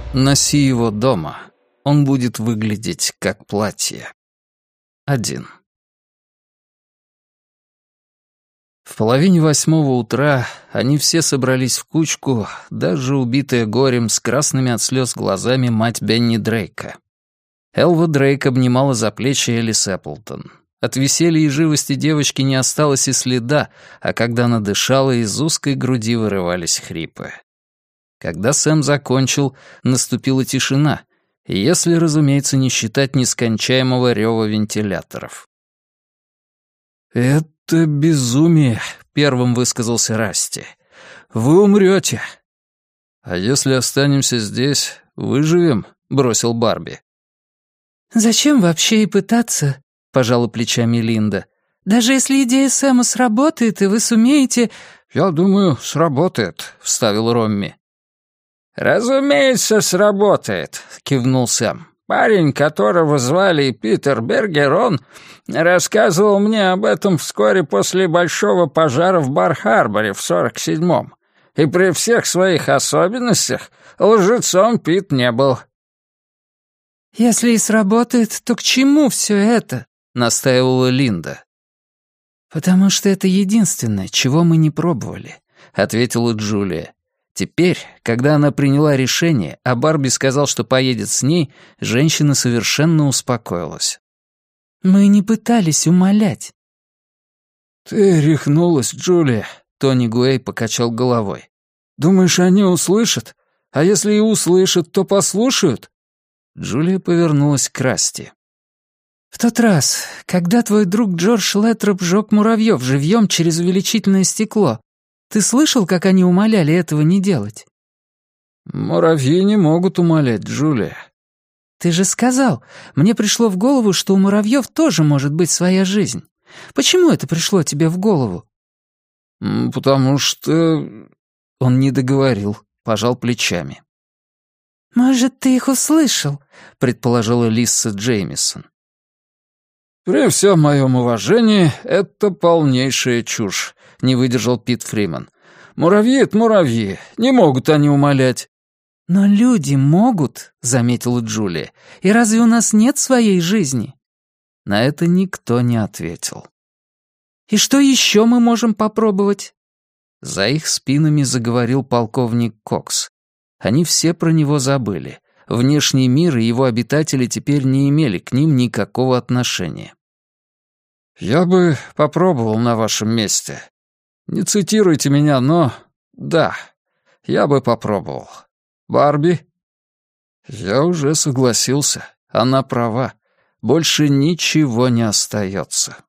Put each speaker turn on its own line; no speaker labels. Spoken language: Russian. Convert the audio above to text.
Носи его дома. Он будет выглядеть как платье. 1. В 7:30 утра они все собрались в кучку, даже убитая горем, с красными от слез глазами мать Бенни Дрейка. Элва Дрейк обнимала за плечи Элис Эпплтон. От веселья и живости девочки не осталось и следа, а когда она дышала, из узкой груди вырывались хрипы. Когда Сэм закончил, наступила тишина, если, разумеется, не считать нескончаемого рева вентиляторов. «Это безумие», — первым высказался Расти. «Вы умрете». «А если останемся здесь, выживем?» — бросил Барби.
«Зачем вообще и пытаться?» — пожала плечами Линда. «Даже если идея Сэма сработает, и вы сумеете...»
«Я думаю, сработает», — вставил Ромми.
«Разумеется, сработает», — кивнул Сэм. «Парень, которого звали Питер Бергер, рассказывал мне об этом вскоре после большого пожара в Бар-Харборе в 47-м. И при всех своих особенностях лжецом Пит не был».
«Если и сработает, то к чему все это?»
— настаивала Линда.
«Потому что это единственное, чего мы не пробовали»,
— ответила Джулия. Теперь, когда она приняла решение, а Барби сказал, что поедет с ней, женщина совершенно успокоилась.
«Мы не пытались умолять».
«Ты рехнулась, Джулия», — Тони Гуэй покачал головой. «Думаешь, они услышат? А если и услышат, то послушают?» Джулия повернулась к Расти.
«В тот раз, когда твой друг Джордж Леттроп жёг муравьёв живьём через увеличительное стекло, ты слышал, как они умоляли этого не делать?»
«Муравьи не могут умолять, Джулия».
«Ты же сказал, мне пришло в голову, что у муравьёв тоже может быть своя жизнь. Почему это пришло тебе в голову?»
«Потому что...» Он не договорил, пожал плечами.
«Может, ты их услышал?» — предположила Лисса Джеймисон.
«При всем моем уважении, это полнейшая чушь», — не выдержал Пит Фриман. «Муравьи — это муравьи, не могут они умолять».
«Но люди могут», — заметила Джулия. «И разве у нас нет своей жизни?»
На это никто не ответил.
«И что еще мы можем попробовать?»
За их спинами заговорил полковник Кокс. Они все про него забыли. Внешний мир и его обитатели теперь не имели к ним никакого отношения. «Я бы попробовал на вашем месте. Не цитируйте меня, но... да, я бы попробовал. Барби?» «Я уже согласился. Она права. Больше ничего не остается».